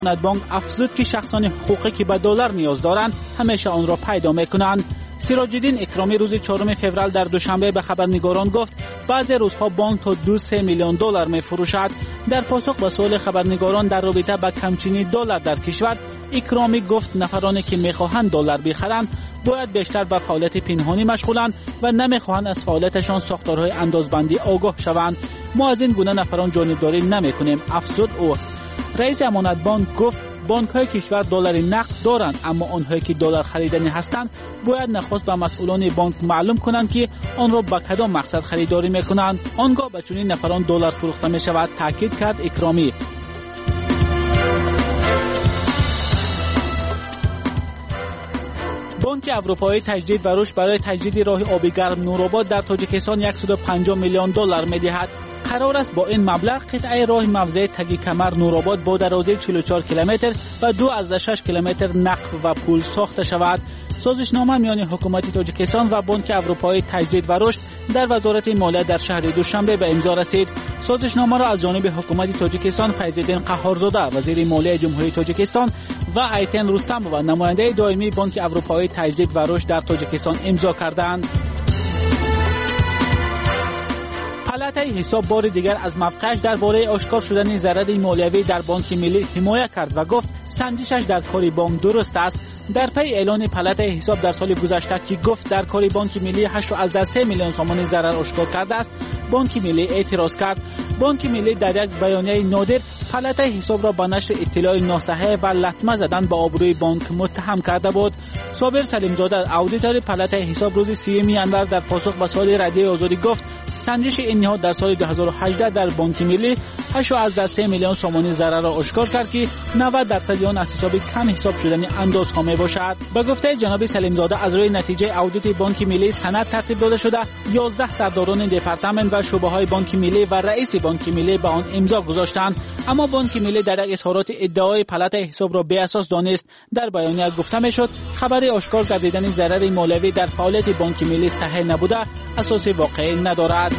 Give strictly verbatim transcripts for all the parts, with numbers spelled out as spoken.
بانک افزود که شخصان حقوقی که به دلار نیاز دارند همیشه آن را پیدا میکنند. سراج الدین اکرامی روز چهارم فوریه در دوشنبه به خبرنگاران گفت بعضی روزها بانک تا دو سه میلیون دلار می فروشد. در پاسخ به سوال خبرنگاران در رابطه با کمچینی دلار در کشور، اکرامی گفت نفرانی که میخواهند دلار بخرند باید بیشتر به فعالیت پنهانی مشغولند و نمیخواهند از فعالیتشان ساختارهای اندازبندی آگاه شوند. ما از این گونه نفران جانبداری نمیکنیم، افزود او. رئیس امانت بانک گفت بانک‌های کشور دلار نقد دارند، اما آنهایی که دلار خریدنی هستند باید نخست به مسئولان بانک معلوم کنند که آن را به کدام مقصد خریداری میکنند. آنگاه به چنین نفران دلار فروخته می شود، تاکید کرد اکرامی. بانک اروپایی تجدید و رشد برای تجدید راه آبی گرم نورآباد در تاجیکستان صد و پنجاه میلیون دلار می‌دهد. قرار است با این مبلغ قطعه راه موزه تگی کمر نورآباد با درازی چهل و چهار کیلومتر و دو ممیز شش کیلومتر نقب و پل ساخته شود. سازشنامه میان حکومت تاجیکستان و بانک اروپایی تجدید و رشد در وزارت مالیه در شهر دوشنبه به امضا رسید. سازشنامه را از جانب حکومت تاجیکستان فیض‌الدین قهارزاده وزیر مالیه جمهوری تاجیکستان و ایتن رستم و نماینده دائمی بانک اروپایی تجدید و رشد در تاجیکستان امضا کردند. پالاتای حساب بار دیگر از موقعش درباره آشکار شدن ضرر مالیوی در بانک ملی حمایت کرد و گفت سنجشش در کار بانک درست است. در پی اعلان پالاتای حساب در سال گذشته که گفت در کار بانک ملی هشت از سه میلیون تومان ضرر آشکار کرده است، بانک ملی اعتراض کرد. بانک ملی در یک بیانیه نادر پالاتای حساب را به نشر اطلاع ناصحیح و لطمه زدن به آبروی بانک متهم کرده بود. صابر سلیمزاده اودیتور پالاتای حساب روز سیوم ژانویه در پاسخ به سوال رادیو آزادی گفت سنجش این نهاد در سال دو هزار و هجده در بانک ملی هشت از سه میلیون تومان ضرر را آشکار کرد که نود درصد آن از حساب کم حساب شدن اندازها می باشد. به گفته جناب سلیمزاده از روی نتیجه اودیت بانک ملی سند ترتیب داده شده، یازده سرداران دپارتمنت و شعبه های بانک ملی و رئیس بانک ملی به آن امضا گذاشتند، اما بانک ملی در یک اظهارات ادعای پالاتای حساب را بی اساس دانست. در بیانیه گفته میشد خبر آشکار گردیدن ضرر مالیوی در فعالیت بانک ملی صحیح نبوده، اساس واقعی ندارد.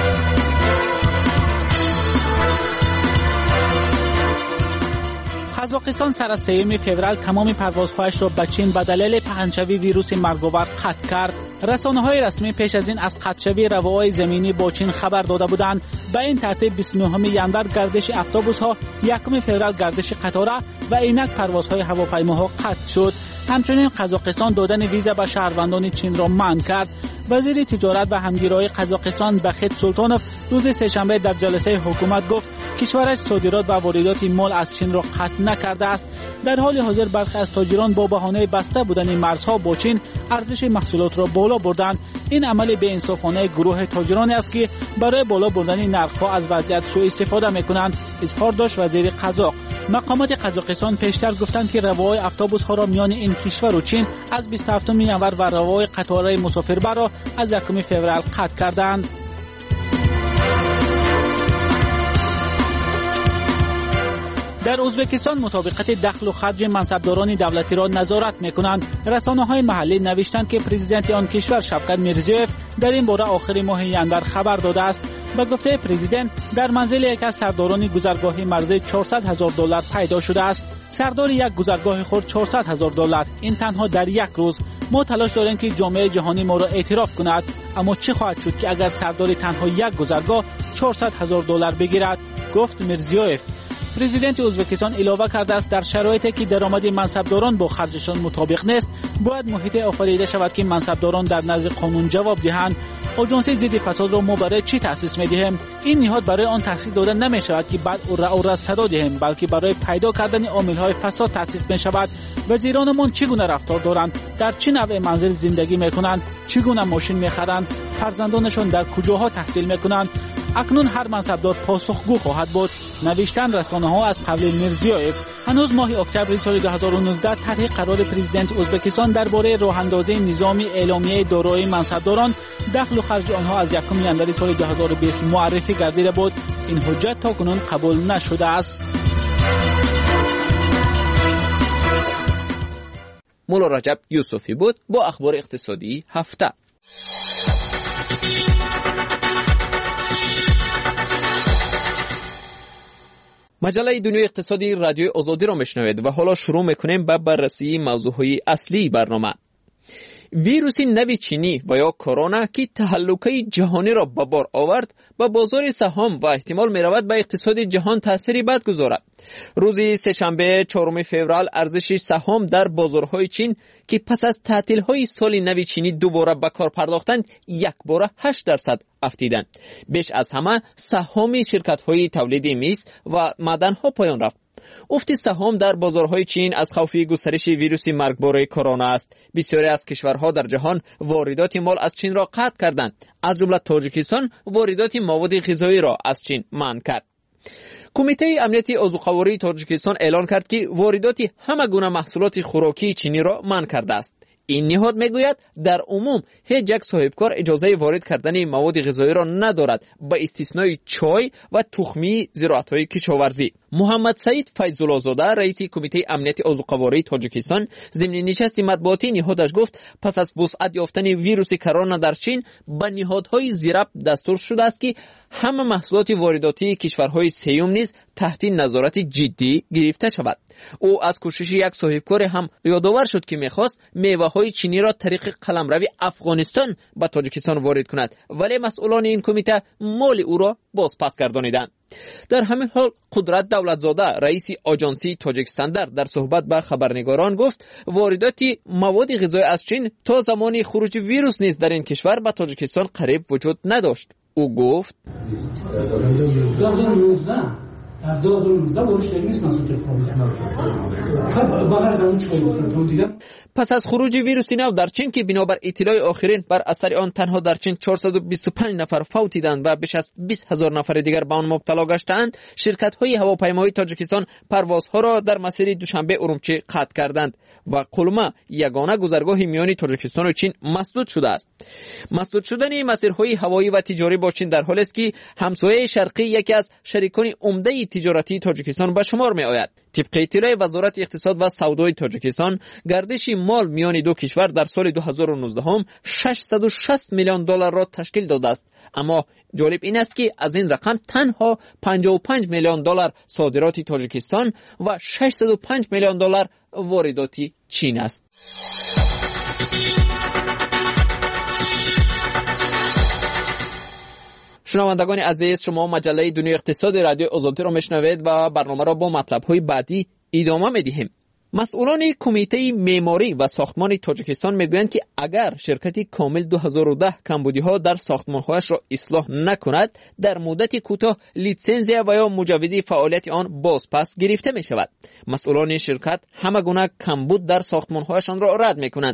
قزاقستان سر از سوم فوریه تمام پروازهایش را به چین به دلیل پهنشوی ویروس مرگاور قطع کرد. رسانه‌های رسمی پیش از این از قطع‌شوی رواهای زمینی با چین خبر داده بودند. به این ترتیب بیست و نهم ژانویه گردش اتوبوس‌ها، یکم فوریه گردش قطاره و اینک پروازهای هواپیماها قطع شد. همچنین قزاقستان دادن ویزا به شهروندان چین را منع کرد. وزیر تجارت و همگرایی قزاقستان بخت سلطانوف روز سه‌شنبه در جلسه حکومت گفت کشورش صادرات و واردات مال از چین را قطع نکرده است. در حال حاضر برخی از تاجران با بهانه بسته بودن مرزها با چین ارزش محصولات را بالا بردند. این عمل بی‌انصافانه گروه تاجرانی است که برای بالا بردن نرخ‌ها از وضعیت سوء استفاده می‌کنند، اظهار داشت وزیر قزاق. مقامات قزاقستان پیشتر گفتند که رواهای اتوبوس‌ها را میان این کشور و چین از بیست و هفتم ژانویه و رواهای قطار مسافربر را از یکم فوریه قطع کردند. در ازبکستان مطابقت دخل و خرج منصبداران دولتی را نظارت می‌کنند. رسانه‌های محلی نوشتند که پرزیدنت آن کشور شوکت میرزیوف در این باره آخر ماه ژانویه خبر داده است. به گفته پرزیدنت در منزل یک از سرداران گذرگاه مرزی چهارصد هزار دلار پیدا شده است. سردار یک گذرگاه خرد چهارصد هزار دلار، این تنها در یک روز. ما تلاش داریم که جامعه جهانی ما را اعتراف کند، اما چه خواهد شد که اگر سردار تنها یک گذرگاه چهارصد هزار دلار بگیرد، گفت میرزیوف. پرزیدنت ازبکستان علاوه کرده است در شرایطی که درآمد منصبداران با خرجشان مطابق نیست، باید محیط آفریده شود که منصبداران در نزد قانون جواب دهند. آژانس ضد فساد را ما برای چی تأسیس می‌دهیم؟ این نهاد برای آن تأسیس داده نمی‌شود که بعد او را او را صدا دهیم، بلکه برای پیدا کردن عامل‌های فساد تأسیس می‌شود. وزیرانمان چگونه رفتار دارند؟ در چه نوع منزل زندگی می‌کنند؟ چگونه ماشین می‌خرند؟ فرزندانشان در کجاها تحصیل می‌کنند؟ اکنون هر منصبدار پاسخگو خواهد بود، نوشتن رسانه‌ها از قبل میرزیوف. هنوز ماه اکتبر سال دو هزار و نوزده طرح قرار پرزیدنت ازبکستان درباره راه‌اندازی نظام اعلامیه دارایی منصبداران، دخل و خرج آنها از یکم ژانویه سال دو هزار و بیست معرفی گردیده بود. این حجت تاکنون قبول نشده است. مولا رجب یوسفی بود با اخبار اقتصادی هفته. مجله دنیای اقتصادی رادیو آزادی را میشنوید و حالا شروع میکنیم به بررسی موضوعهای اصلی برنامه. ویروس نوی چینی و یا کرونا که تهلکه جهانی را به بار آورد به بازار سهام و احتمال می رود به اقتصاد جهان تأثیری بد گذارد. روز سه‌شنبه چهارم فوریه ارزش سهام در بازارهای چین که پس از تعطیل‌های سال نو چینی دوباره به کار پرداختند یک باره هشت درصد افزایدند. بیش از همه سهام شرکت‌های تولید میز و معدن‌ها پایان رفت. افت سهام در بازارهای چین از خوف گسترش ویروس مرگبار کرونا است. بسیاری از کشورها در جهان واردات مال از چین را قطع کردند. از جمله تاجیکستان واردات مواد غذایی را از چین منع کرد. کمیته امنیت عضوقواری تاجیکستان اعلان کرد که واردات همه گونه محصولات خوراکی چینی را منع کرده است. این نهاد میگوید در عموم هیچ یک صاحبکار اجازه وارد کردن مواد غذایی را ندارد به استثنای چای و تخمی زراعت‌های کشاورزی. محمد سعید فیض‌الله زاده رئیس کمیته امنیت عضوقواری تاجیکستان ضمن نشست مطبوعاتی نهادش گفت پس از وسعت یافتن ویروس کرونا در چین به نهادهای زیربط دستور شده است که همه محصولات وارداتی کشورهای سیوم نیز تحت نظارت جدی گرفته شود. او از کوشش یک صاحبکار هم یادآور شد که می‌خواست میوه‌های چینی را طریق قلمرو افغانستان به تاجیکستان وارد کند، ولی مسئولان این کمیته مال او را بازپس گردانیدند. در همین حال قدرت دولتزاده رئیس آژانسی تاجیکستان در صحبت با خبرنگاران گفت واردات مواد غذایی از چین تا زمان خروج ویروس نیز در این کشور به تاجیکستان قریب وجود نداشت. او گفت در دو هزار و نوزده بارش نیست مسئول خب پس از خروج ویروس نو در چین که بنابر اطلاع آخرین بر اثر آن تنها در چین چهارصد و بیست و پنج نفر فوت دیدند و بیش از بیست هزار نفر دیگر به آن مبتلا گشتند، شرکت‌های هواپیمایی تاجیکستان پروازها را در مسیر دوشنبه ارومچی قطع کردند و قلمه یگانه گذرگاه میان تاجیکستان و چین مسدود شده است. مسدود شدن مسیرهای هوایی و تجاری با چین در حالی است که همسایه شرقی یکی از شریکان عمده تجارتی تاجیکستان به شمار می آید. طبق اطلاع وزارت اقتصاد و سودای تاجیکستان گردش مال میان دو کشور در سال دو هزار و نوزده هم ششصد و شصت میلیون دلار را تشکیل داده است. اما جالب این است که از این رقم تنها پنجاه و پنج میلیون دلار صادرات تاجیکستان و ششصد و پنج میلیون دلار واردات چین است. شنوندگان عزیز، شما مجله دنیای اقتصادی رادیو آزادی را میشنوید و برنامه را با مطلب‌های بعدی ادامه میدهیم. مسئولان کمیته معماری و ساختمان تاجیکستان میگویند که اگر شرکت کامل دو هزار و ده کمبودی‌ها در ساختمان‌هایش را اصلاح نکند، در مدت کوتاه لیسانس و یا مجوز فعالیت آن بازپس گرفته می‌شود. مسئولان شرکت همه گونه کمبود در ساختمان‌هایشان را رد می‌کنند.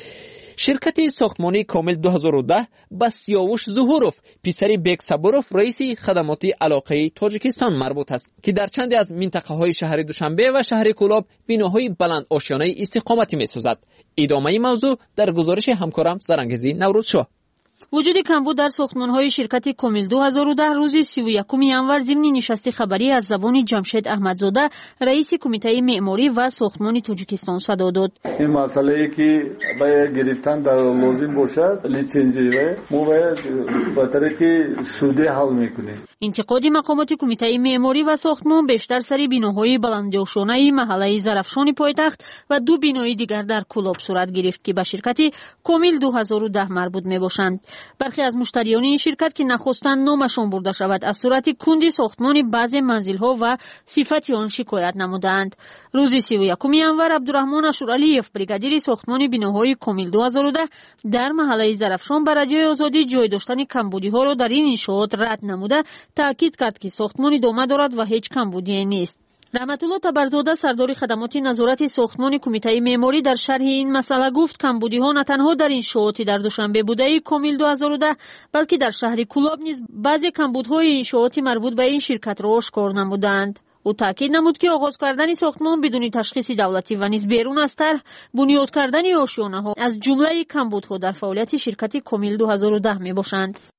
شرکت ساختمانی کامل دو هزار و ده با سیاوش ظهوروف پسر بیگ صبوروف رئیس خدمات علاقه تاجیکستان مربوط است که در چندی از منطقه‌های شهر دوشنبه و شهر کولاب بناهای بلند آشیانه استقامتی می‌سازد. ادامه موضوع در گزارش همکارم زرنگزی نوروزشاه. وجود کمبود در ساختمان‌های شرکت کامل دو هزار و ده روز سی و یکم ژانویه ضمن نشست خبری از زبان جمشید احمدزاده رئیس کمیته معماری و ساختمان تاجیکستان صدا داد. این مسئله که باید گرفتن در لازم باشد لیسانسی ما باید به طریق سودی حل میکنیم. انتقاد مقامات کمیته معماری و ساختمان بیشتر سر بناهای بلندآشیانه محله زرافشان پایتخت و دو بنای دیگر در کولاب صورت گرفت که به شرکت کامل دو هزار و ده مربوط میباشند. برخی از مشتریان این شرکت که نخواستند نامشان برده شود از صورت کندی ساختمان بعضی منزل‌ها و صفت آن شکایت نمودند. روز سی و یکم ژانویه عبدالرحمن اشورعلیف بریگادیر ساختمان بناهای کامل دو هزار و ده در محله زرافشان بر رادیوی آزادی جای داشتن کمبودی‌ها را در این انشاءات رد نموده تاکید کرد که ساختمان ادامه دارد و هیچ کمبودی نیست. رحمت الله تبرزاده سردار خدمات نظارت ساختمان کمیته معماری در شرح این مسئله گفت کمبودی‌ها نه تنها در انشاءات در دوشنبه بوده کامل دو هزار و ده بلکه در شهر کولاب نیز بعضی کمبودهای انشاءات مربوط به این شرکت را آشکار نمودند. او تاکید نمود که آغاز کردن ساختمان بدون تشخیص دولتی و نیز بیرون از طرح بنیاد کردن آشیانه‌ها از جمله کمبودها در فعالیت شرکت کامل دو هزار و ده میباشند.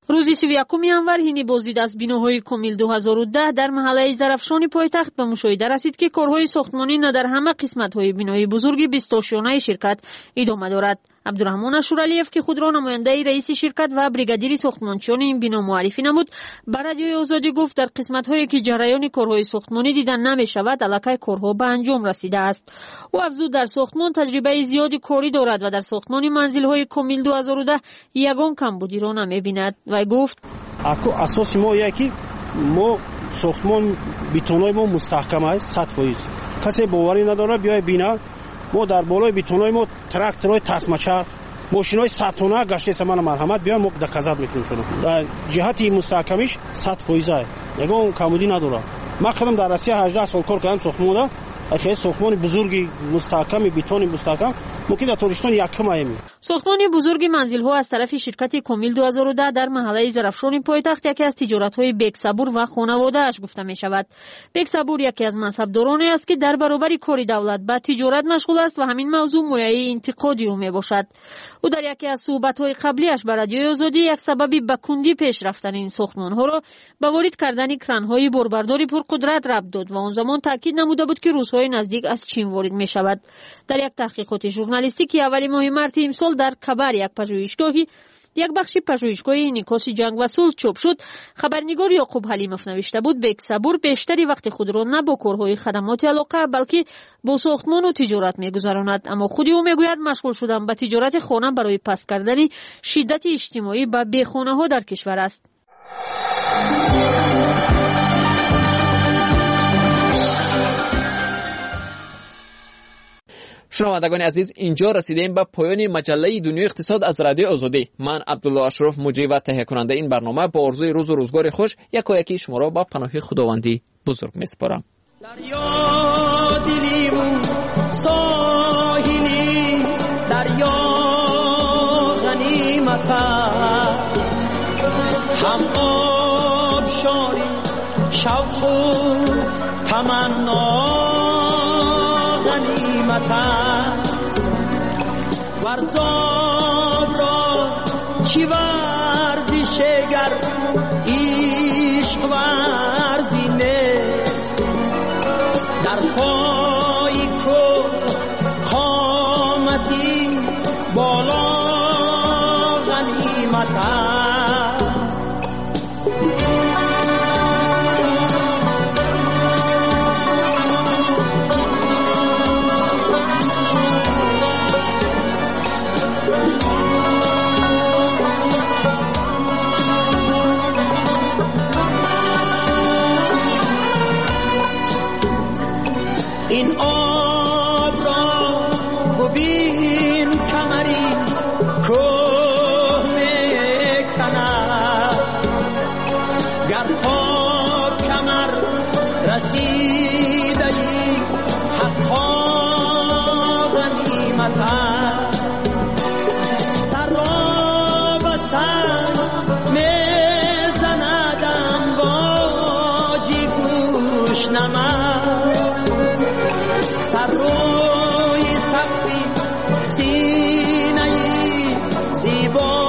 روز سی و یکم январ ҳини боздид аз биноҳои комил ду ҳазору даҳ дар маҳаллаи зарафшони пойтахт ба мушоҳида расид ки корҳои сохтмонӣ на дар ҳама қисматҳои бинои бузурги бистошонаи ширкат идома дорад. абдураҳмон ашуралиев ки худро намояндаи раиси ширкат ва бригадири сохтмончиёни ин бино муаррифӣ намуд, ба радиои Озодӣ гуфт дар қисматҳое ки ҷараёни корҳои сохтмонӣ дида намешавад, аллакай корҳо ба анҷом расидааст. ӯ афзуд дар сохтмон таҷрибаи зиёди корӣ дорад ва дар сохтмони манзилҳои комил ду ҳазору даҳ ягон камбудиро намебинад. вай гуфт: асоси мо ие ки мо сохтмон битонои мо мустаҳкам аст сад фоиз. касе боварӣ надорад биёяд бина, мо дар болои битонои мо тракторои тасмачар мошинои сад тонна гаштеса мана марҳамат биёяд мо доказат мекунем шуно дар ҷиҳати мустаҳкамиш сад фоиз аст, ягон камбудӣ надорад. ман худам дар Россия ҳаждаҳ сол кор кардам сохтмонда, خیلی ساختمان بزرگی مستحکم بتونی مستحکم ممکن در تورستان یکم ایمی. ساختمان بزرگ منزل‌ها از طرف شرکت کومیل دو هزار و ده در محله ظرفشان پایتخت یکی از تجارت‌های بکصبور و خانواده‌اش گفته می‌شود. بکصبور یکی از منصبدارانی است که در برابر کار دولت با تجارت مشغول است و همین موضوع مایه انتقادی او میباشد. او در یکی از صحبت‌های قبلیش با رادیوی آزادی یک سبب به کندی پیش رفتن این ساختمان‌ها را به وارد کردن کران‌های باربرداری پرقدرت ربط داد و آن زمان تاکید نموده بود که روزهای نزدیک از چین وارد می‌شود. در یک تحقیقات ژورنالیستیکی اولی ماه مارس امسال در کبر یک پژوهشگاهی یک بخش پژوهشگاهی انعکاس جنگ و صلح چاپ شد، خبرنگار یعقوب حلیموف نوشته بود بکصبور بیشتری وقت خود را نه با کارهای خدمات علاقه بلکه با ساختمان و تجارت می‌گذراند، اما خود او میگوید مشغول شدن به تجارت خانه برای پست کردن شدت اجتماعی به بیخانه‌ها در کشور است. شنوندگان عزیز، اینجا رسیدیم به پایان مجله دنیای اقتصاد از رادیو آزادی. من عبدالله اشرف مجری و تهیه کننده این برنامه با آرزوی روز و روزگار خوش یکایکی شما را به پناه خداوندی بزرگ میسپارم. دریا دلی و ساحلی دریا غنیمت هم آبشاری شوق و تمنا غنیمت ورزاب را چی ورزش گر عشق ورزی نیست در پای کو قامتی بالا غنیمت این آب را ببین کمری کوه میکند گر تا کمر رسیده ای حقا غنیمت است سر را به سر میزندم باجی گوش نمد سر روی سقفی سینه زیبا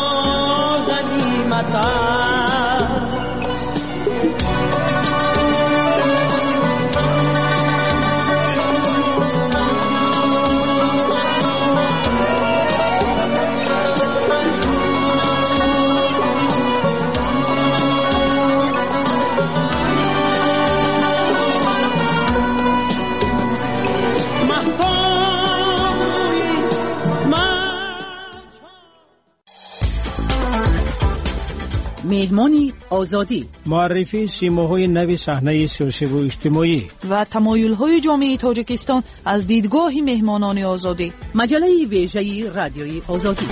غنیمت است. مهمانی آزادی، معرفی سیماهای نوی صحنه سیاسی و اجتماعی و تمایل‌های جامعه تاجیکستان از دیدگاه مهمانان آزادی. مجله ویژه رادیوی آزادی.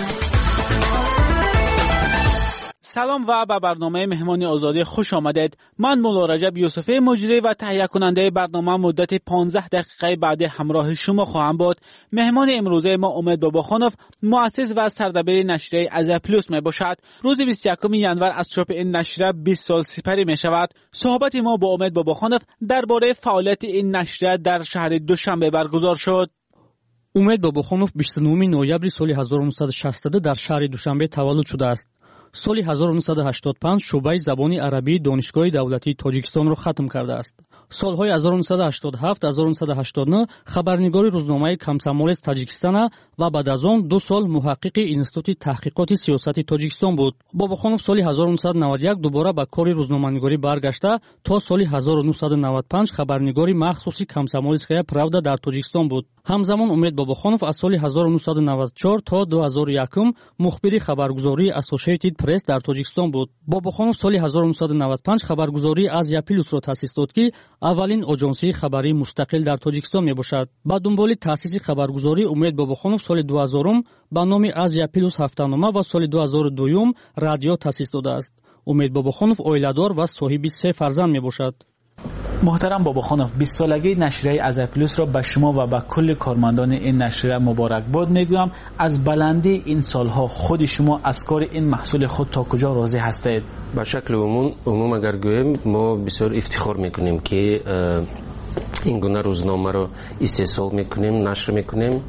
سلام و به برنامه مهمان آزادی خوش آمدید. من مولا رجب یوسفی مجری و تهیه کننده برنامه مدت پانزده دقیقه بعد همراه شما خواهم بود. مهمان امروزه ما امید باباخانوف، مؤسس و سردبیر نشریه از پلوس می باشد. روز بیست و یکم январ از چاپ این نشریه بیست سال سپری می شود. صحبت ما با امید باباخانوف درباره فعالیت این نشریه در شهر دوشنبه برگزار شد. امید باباخانوف بیست و نه نوامبر سال هزار و نهصد و شصت در شهر دوشنبه تولد شده است. соли ҳазору нуҳсаду ҳаштоду панҷ шуъбаи забони арабии донишгоҳи давлатии тоҷикистонро хатм кардааст. солҳои ҳазору нуҳсаду ҳаштоду ҳафт - ҳазору нуҳсаду ҳаштоду нӯҳ хабарнигори рӯзномаи Комсомолец Таҷикистона ва баъд аз он ду сол муҳаққиқи Институти таҳқиқоти сиёсати Тоҷикистон буд. Бобохонов соли ҳазору нуҳсаду наваду як дубора ба кори рӯзноманигорӣ баргашта, то соли ҳазору нуҳсаду наваду панҷ хабарнигори махсуси Комсомольская правда дар Тоҷикистон буд. ҳамзамон Умед Бобохонов аз соли ҳазору нуҳсаду наваду чор то ду ҳазору якум мухбири хабаргузории Associated Press дар Тоҷикистон буд. Бобохонов соли ҳазору нуҳсаду наваду панҷ хабаргузории Азия Плюсро таъсис дод, ки аввалин оҷонсии хабарии мустақил дар Тоҷикистон мебошад. Ба дунболи таъсиси хабаргузорӣ Умед Бобохонов соли ду ҳазорум ба номи Азия Плюс ҳафтанома ва соли ду ҳазору дуюм радио таъсис додааст. Умед Бобохонов оиладор ва соҳиби се фарзанд мебошад. محترم باباخانov، بیست سالگی نشریه ازیا پلوس را به شما و به کل کارمندان این نشریه مبارکباد میگویم. از بلندی این سالها خود شما از کار این محصول خود تا کجا راضی هستید؟ به شکل عموم عموم اگر گویم ما بسیار افتخار میکنیم که این گونه روزنامه رو استحصال میکنیم، نشر میکنیم.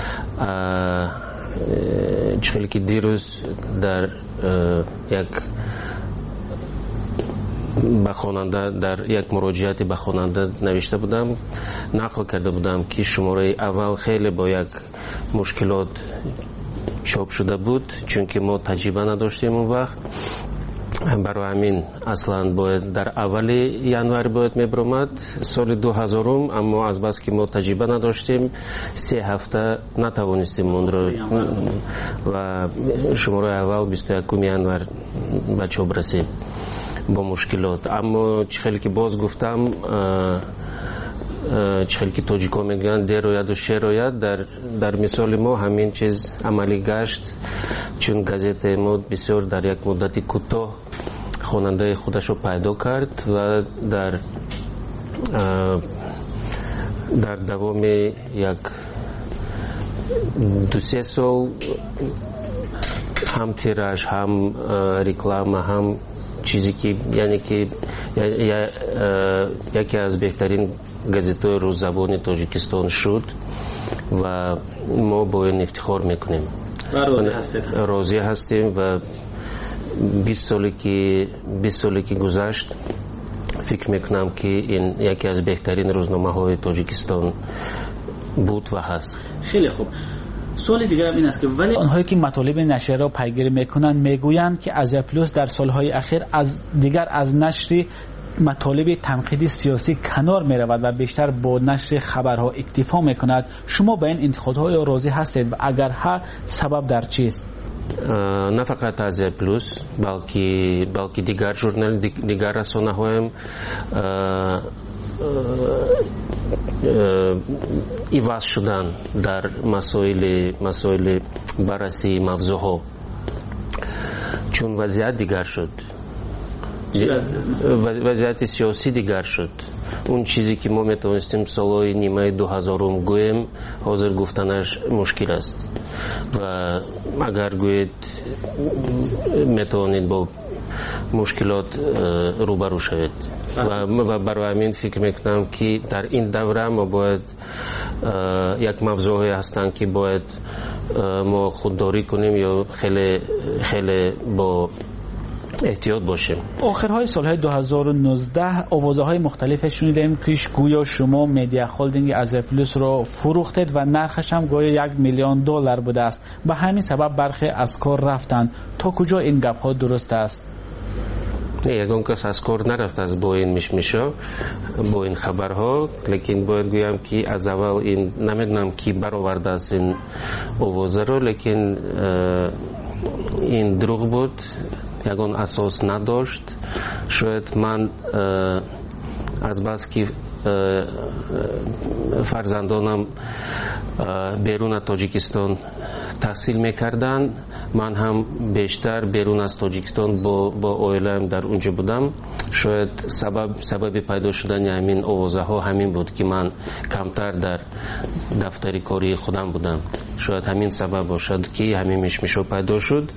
چخیلی که دیروز در یک به خواننده در یک مراجعاتی به خواننده نوشته بودم، نقل کرده بودم که شماره اول خیلی با یک مشکلات چاپ شده بود، چون که ما تجربه نداشتیم اون وقت. برای همین اصلا باید در اول ینوار باید میبرامد سال دو هزارم، اما از بس که ما تجربه نداشتیم سه هفته نتوانستیم اون رو و شماره اول بیست و یکم ینوار به چاپ رسید با مشکلات. اما چخیلی که باز گفتم، چخیلی که تاجیکا میگن در روید و شیر روید، در, در مثال ما همین چیز عملی گشت، چون گازت ما بسیار در یک مدتی کوتاه خواننده خودش رو پیدا کرد و در در دوام یک دو سه سال هم تیراژ، هم رکلام، هم چیزی که یعنی که یکی از بهترین گازت‌های روززبان تاجیکستان شد و ما با این افتخار میکنیم. راضی هستید؟ راضی هستیم و بیست سالی که بیست سالی که گذشت فکر میکنم که این یکی از بهترین روزنامه های تاجیکستان بود و هست. خیلی خوب. سوال دیگر این است که ولی آنهایی که مطالب نشریه را پیگیری میکنند میگویند که ازیا پلوس در سالهای اخیر از دیگر از نشر مطالب تنقیدی سیاسی کنار میرود و بیشتر با نشر خبرها اکتفا میکند. شما به این انتقادهای راضی هستید و اگر ها سبب در چیست؟ نه فقط ازیا پلوس بلکه بلکه دیگر ژورنال دیگر رسانه هایم ایواز شدن در مسائل مسائل بررسی موضوعها، چون وضعیت دیگر شد، وضعیت سیاسی دیگر شد. اون چیزی که ما میتونستیم سالهای نیمه دو هزارم گویم حاضر گفتنش مشکل است و اگر گوید میتونید با مشکلات روبرو شوید و برای همین فکر میکنم که در این دوره ما باید یک موضوعی هستن که باید ما خودداری کنیم یا خیلی خیلی با احتیاط باشیم. آخرهای سالهای دو هزار و نوزده آوازهای مختلف شنیدیم که گویا شما مدیا هولدینگ ازیا پلوس رو فروختید و نرخش هم گویا یک میلیون دلار بوده است. به همین سبب برخی از کار رفتند. تا کجا این گپ ها درست است؟ یگان کس از کار نرفت از با این مشمشا، با این خبرها، لیکن باید گویم که از اول این نمیدونم کی برآورده است این آوازه رو، لیکن این دروغ بود، یگان اساس نداشت. شاید من از بس که فرزندانم بیرون تاجیکستان تحصیل میکردن، من هم بیشتر بیرون از تاجیکستان با با اویلم در اونجا بودم. شاید سبب سبب پیدا شدن همین آوازه ها همین بود که من کمتر در دفتر کاری خودم بودم. شاید همین سبب باشد که همین مشمشو پیدا شد.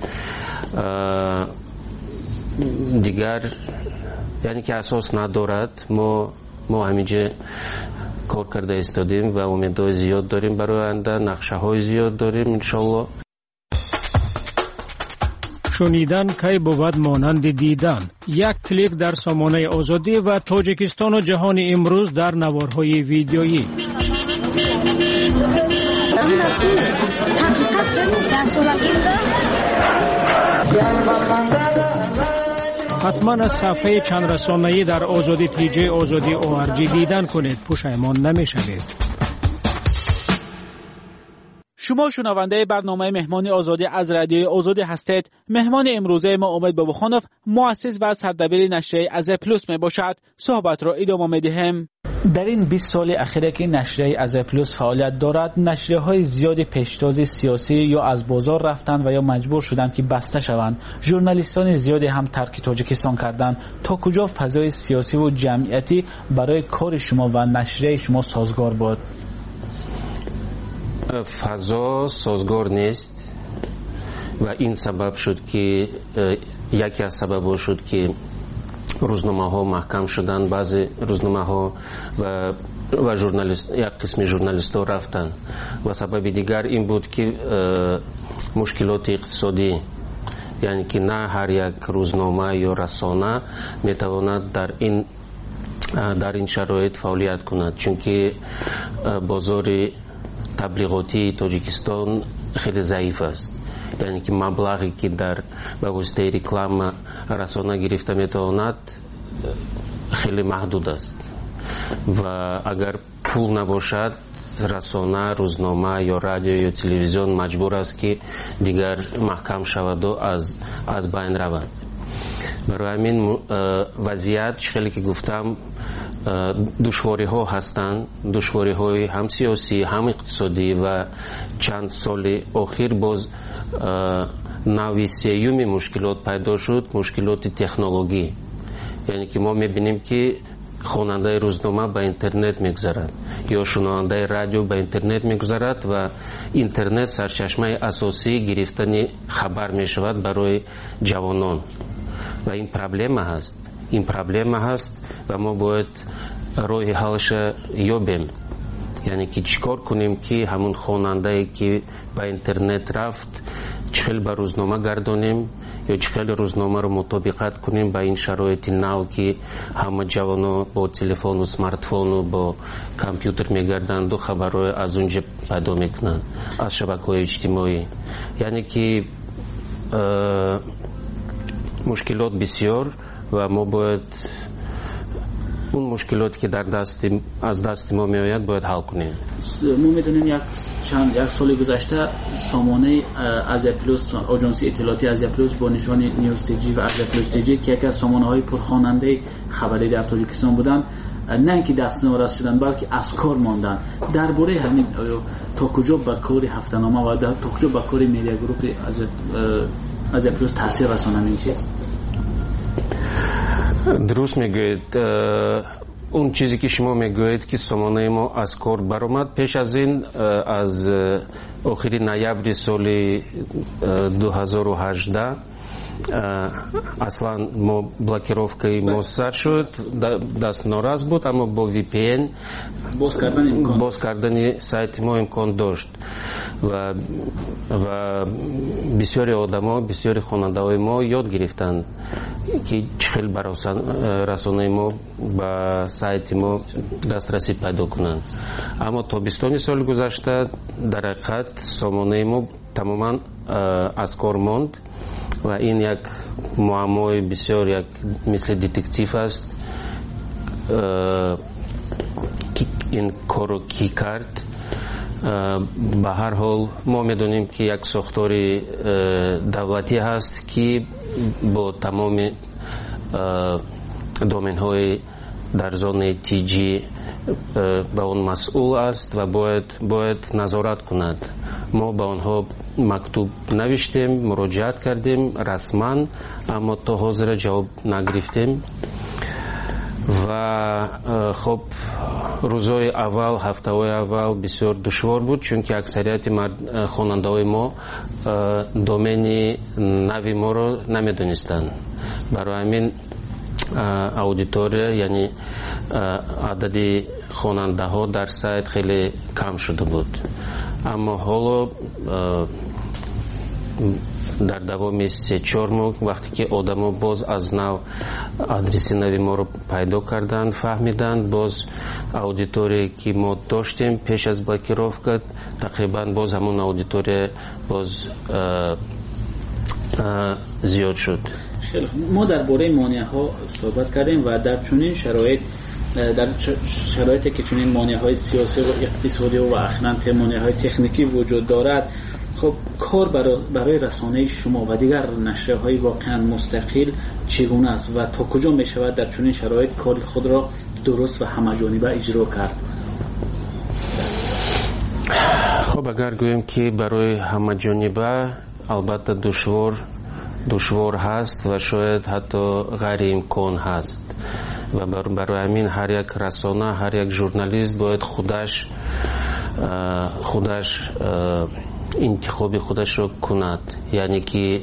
دیگر یعنی که اساس ندارد. ما ما همینجا کار کرده استادیم و امیدهای زیاد داریم برای آینده، نقشه های زیاد داریم انشالله. شنیدن کی بود مانند دیدن. یک کلیک در سامانه آزادی و تاجیکستان و جهان امروز در نوارهای ویدیویی. حتما از صفحه چند رسانه‌ای در آزادی تیجی آزادی او ار جی دیدن کنید، پشیمان نمی‌شوید. شما شنونده برنامه مهمان آزادی از رادیوی آزادی هستید. مهمان امروزه ما امید بابخانوف، مؤسس و سردبیر نشریه از پلوس می باشد. صحبت را ادامه می دهیم. در این بیست سال اخیر که نشریه از پلوس فعالیت دارد، نشریه های زیادی پیشتاز سیاسی یا از بازار رفتند و یا مجبور شدند که بسته شوند. ژورنالیستان زیادی هم ترک تاجیکستان کردند. تا کجا فضای سیاسی و جمعیتی برای کار شما و نشریه شما سازگار بود؟ فضا سازگار نیست و این سبب شد که یکی از سبب شد که روزنامه ها محکم شدن، بعضی روزنامه ها و و ژورنالیست یک قسم ژورنالیست ها رفتن و سبب دیگر این بود که مشکلات اقتصادی، یعنی که نه هر یک روزنامه یا رسانه میتواند در این در این شرایط فعالیت کند، چون که بازار تبلیغاتی تاجیکستان خیلی ضعیف است. یعنی که مبلغی که در به واسطه رکلام رسانه گرفته میتواند خیلی محدود است و اگر پول نباشد رسانه، روزنامه یا رادیو یا تلویزیون مجبور است که دیگر محکم شود و از از بین رود. برای همین وضعیت خیلی که گفتم دشواری ها هستند، دشواری های هم سیاسی هم اقتصادی و چند سال اخیر باز نوع سیوم مشکلات پیدا شد، مشکلات تکنولوژی. یعنی که ما میبینیم که خواننده روزنامه به اینترنت میگذرد یا شنونده رادیو به اینترنت میگذرد و اینترنت سرچشمه اساسی گرفتن خبر میشود برای جوانان و این پرابلم هست. این پرابلم هست و ما باید راه حلش یابیم. یعنی که چیکار کنیم که همون خواننده که به اینترنت رفت چخیل به روزنامه گردانیم یا چخیل روزنامه رو مطابقت کنیم به این شرایط نو که همه جوانا با تلفن و سمارتفون و با کامپیوتر میگردند و خبرهای از اونجا پیدا میکنند از شبکه‌های اجتماعی. یعنی که مشکلات بسیار و ما باید اون مشکلاتی که در دست از دست ما میآید باید حل کنیم. ما میدونیم یک چند یک سال گذشته سامانه از پلوس، آژانس اطلاعاتی از پلوس با نشان نیوز تیجی و از پلوس تیجی که یکی از سامانه های پرخواننده خبری در تاجیکستان بودند، نه اینکه دست نوراست شدن بلکه از کار ماندن. درباره همین تا کجا به کار هفته‌نامه و تا کجا به کار میدیا گروپ از از پلوس تاثیر رسانه این چیز؟ درست میگوید. اون چیزی که شما میگوید که سامانه ما از کار برآمد، پیش از این از آخر نوامبر سال دو هزار و هجده اصلا ما بلاکировкой ما سر شد، دست ناراض بود، اما با وی پی ان باز کردن امکان باز کردن سایت ما امکان داشت و و بسیاری آدما، بسیاری خواننده ما یاد گرفتند که چخیل برای رسانه ما به سایت ما دسترسی پیدا کنند. اما تابستان سال گذشته در حقیقت سامانه ما تماما از کار ماند و این یک معمای بسیار یک مثل دتکتیو است که این کارو کی کرد. به هر حال ما میدونیم که یک ساختار دولتی هست که با تمام دومین های در زون تیجی به اون مسئول است و باید باید نظارت کند. ما به آنها مکتوب نوشتیم، مراجعت کردیم رسما، اما تا حاضر جواب نگرفتیم و خب روزهای اول، هفته‌های اول بسیار دشوار بود، چون که اکثریت خواننده‌های ما دومین نوی ما رو نمیدونستند. برای همین اودیتوری، یعنی عدد خواننده ها در سایت خیلی کم شده بود. اما حالا дар давоми се чор моҳ вақте ки одамо боз аз нав адреси нави моро пайдо карданд, фаҳмиданд, боз аудитория ки мо доштем пеш аз блокировка тақрибан боз ҳамон аудитория боз зиёд шуд. мо дар бораи монеаҳо суҳбат кардем ва дар чунин шароит дар шароите ки чунин монеаҳои сиёсӣ ва иқтисодӣ ва ахиран монеаҳои техникӣ вуҷуд дорад, خب کار برای رسانه شما و دیگر نشریه‌های واقعا مستقل چگونه است و تا کجا می شود در چنین شرایط کار خود را درست و همه‌جانبه اجرا کرد؟ خب اگر گویم که برای همه‌جانبه البته دشوار دشوار هست و شاید حتی غیر امکان هست و برای همین هر یک رسانه، هر یک ژورنالیست باید خودش خودش انتخاب خودش رو کند، یعنی که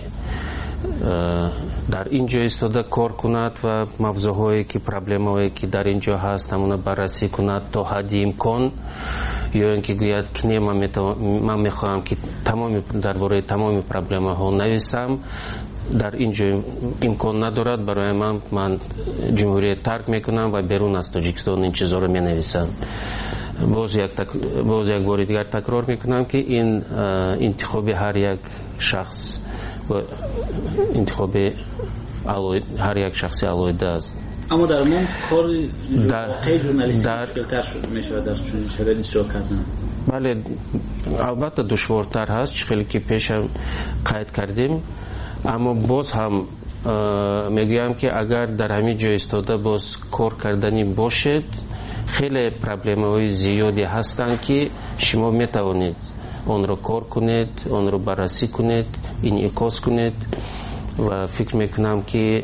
در اینجا ایستاده کار کند و موضوعهایی که پرابلم‌هایی که در اینجا هست همون بررسی کند تا حد امکان، یا اینکه گوید که نه من میخواهم که تمام درباره تمام پرابلم‌ها نویسم، در اینجا امکان ندارد، برای من من جمهوریت ترک میکنم و بیرون از تاجیکستان این چیزا رو مینویسم. باز یک تک... باز یک بار دیگر تکرار میکنم که این انتخاب هر یک شخص و انتخاب علوید... هر یک شخصی علویده است. اما در من کار واقعی ژورنالیستی مشکل‌تر میشه در چنین شرایطی اجرا کردن. بله البته دشوارتر هست، خیلی که پیش هم قید کردیم، اما باز هم میگویم که اگر در همین جای ایستاده باز کار کردنی باشد، خیلی پرابلم‌های زیادی هستند که شما میتوانید آن را کار کنید، آن را بررسی کنید، انعکاس کنید و فکر میکنم که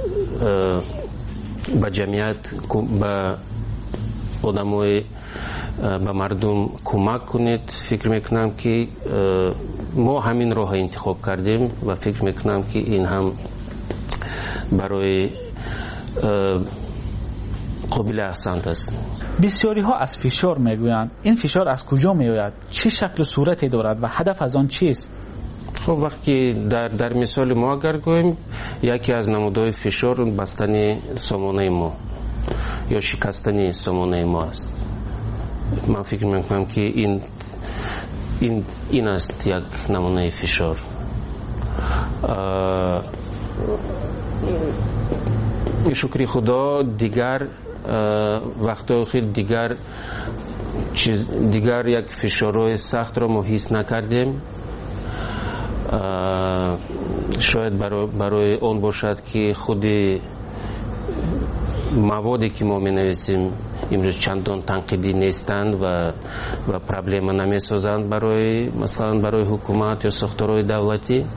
به جمعیت، به آدمای، به مردم کمک کنید. فکر میکنم که ما همین راه انتخاب کردیم و فکر میکنم که این هم برای قابل احسان است. بسیاری ها از فشار میگویند. این فشار از کجا میآید؟ چه شکل و صورتی دارد و هدف از آن چیست؟ خب وقتی در در مثال ما اگر گوییم، یکی از نمودهای فشار بستن سامانه ما یا شکستن سامانه ما است. من فکر میکنم که این این این است یک نمونه فشار. شکر خدا دیگر وقتی خیلی دیگر چیز دیگر یک فشارهای سخت را ما حس نکردیم. شاید برای برای آن باشد که خود موادی که ما می نویسیم امروز چندان تنقیدی نیستند و و پرابلم نمی سازند برای مثلا برای حکومت یا ساختارهای دولتی.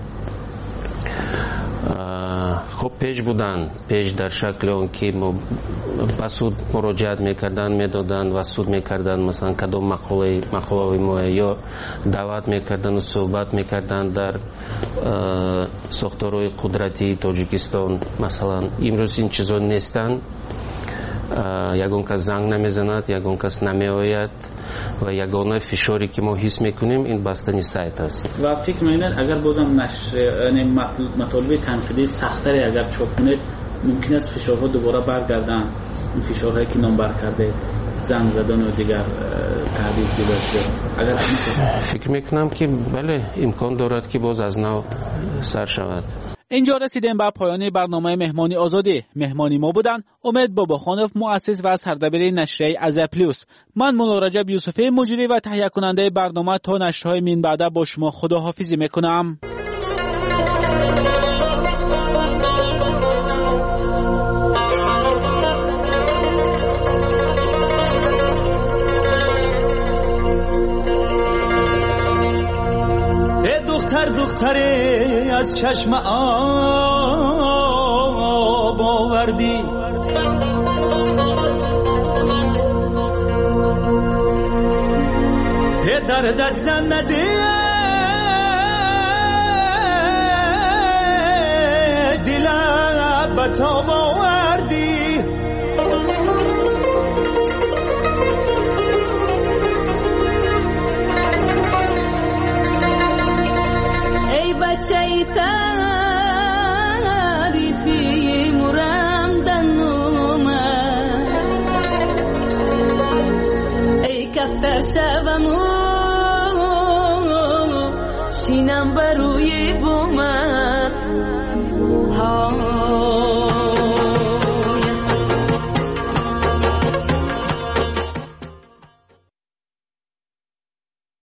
خب پیش بودن، پیش در شکل اون که با سود مراجعت میکردن، میدادن و سود میکردن، مثلا کدام مقاله مقاله ما یا دعوت میکردن و صحبت میکردن در ساختارهای قدرتی تاجیکستان. مثلا امروز این چیزا نیستن. یگان کس زنگ نمیزند، یگان کس نمیآید و یگانه فشاری که ما حس میکنیم این بستن سایت است. و فکر میکنید اگر بازم نشر یعنی مطالب تنقیدی سخت‌تری اگر چاپ کنید ممکن است فشارها دوباره برگردن، این فشارهایی که نام بر کرده، زنگ زدن و دیگر تهدید داشته. اگر فکر میکنم که بله امکان دارد که باز از نو سر شود. اینجا رسیدیم به پایان برنامه مهمانی آزادی. مهمانی ما بودن امید باباخانوف، مؤسس و سردبیر نشریه از پلوس. من مولا رجب یوسفی مجری و تهیه کننده برنامه تا نشرهای من بعده با شما خداحافظی میکنم. دختر دختره از چشم آب آوردی، دردت زن نده دلت به تاب آوردی. ای بچه ای تعریفی مرم دنومه ای کفتر شبمو شینم بروی بومت ها